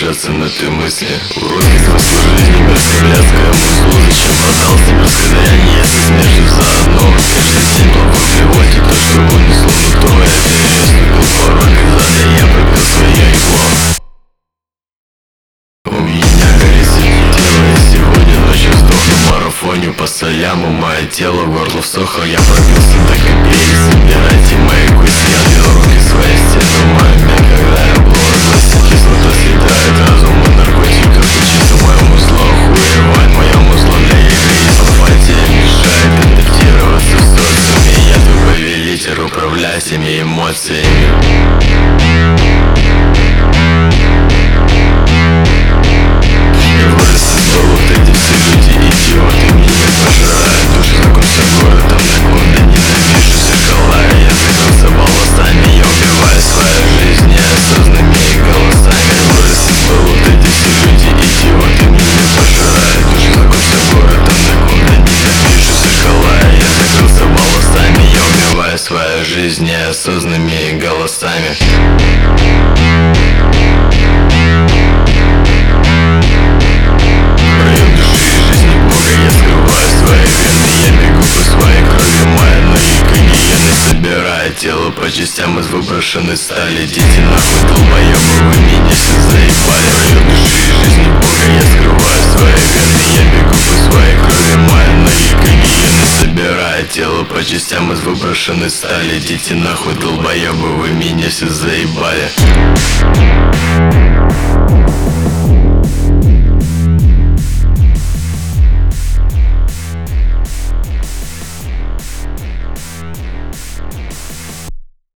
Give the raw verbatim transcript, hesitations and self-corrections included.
держаться на этой мысли. Уроки смысла жизни, мерзкая музло. Зачем продался мерзкое даяние, если смертью заодно? Каждый день плаваю в блевоте, то, что унесло нутро. Я переступил порог и зада, я пробил свое игло. У меня горит среди тела, я сегодня ночью сдохну в марафоне по солям. У мое тело горло всохло, я пробился до копеек. Собирайте мои куски, я две руки свои стены маме. Когда я был согласен, кислота съедает разум и наркотиков. Учиться моему злу, охуевать моему злу для эгоистов. Апатия мешает адаптироваться в социуме. Я твой повелитель, управляй всеми эмоциями. Свою жизнь неосознанными голосами. Район души и жизни Бога, я скрываю свои вены. Я бегу по своей крови, мои ноги как гиены. Собирая тело по частям из выброшенной стали. Дети нахуй долбоебы, вы меня все заебали. Район души и жизни Бога, я скрываю свои вены. Я бегу по своей крови, мои ноги как гиены. Собирая тело по частям из выброшенной стали. Дети нахуй долбоебы, вы меня все заебали.